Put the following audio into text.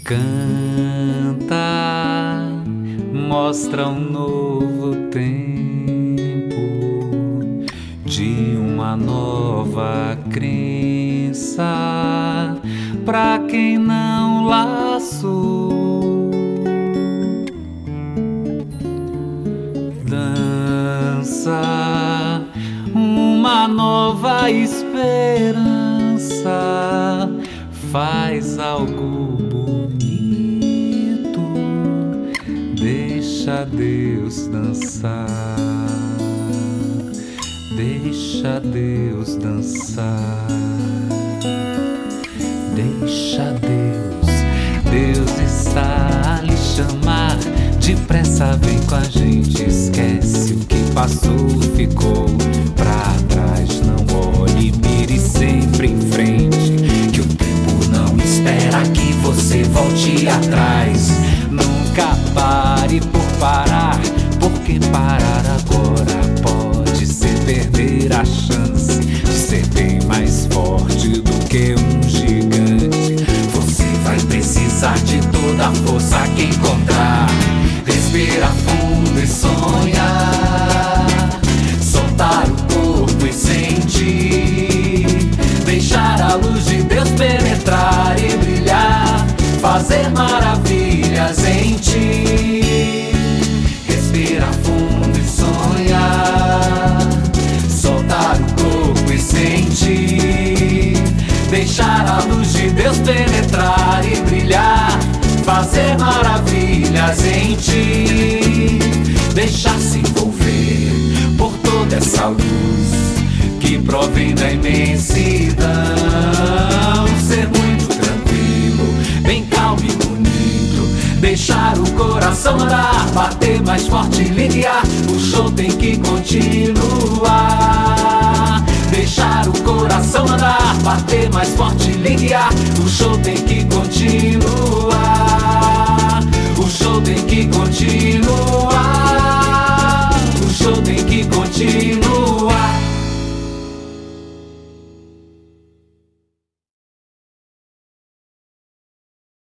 Canta, mostra um novo tempo de uma nova crença pra quem não laçou. Dança uma nova esperança, faz algo bonito, deixa Deus dançar, deixa Deus dançar, deixa Deus está a lhe chamar. Depressa vem com a gente, esquece o que passou, ficou pra trás. Não olhe, mire sempre em frente, que o tempo não espera que você volte atrás. Nunca pare por parar, porque parar agora pode ser perder a chance de ser bem mais forte do que um gigante. Você vai precisar de toda a força que encontrar. Respira fundo e sonha, soltar o corpo e sentir, deixar a luz de Deus penetrar e brilhar, fazer maravilhas em ti. Respira fundo e sonha, soltar o corpo e sentir, deixar a luz de Deus penetrar e brilhar, fazer maravilhas em ti. Deixar-se envolver por toda essa luz que provém da imensidão. Ser muito tranquilo, bem calmo e bonito, deixar o coração andar, bater mais forte e linear. O show tem que continuar. Deixar o coração andar, bater mais forte e linear. O show tem que continuar. O show tem que continuar. O show tem que continuar.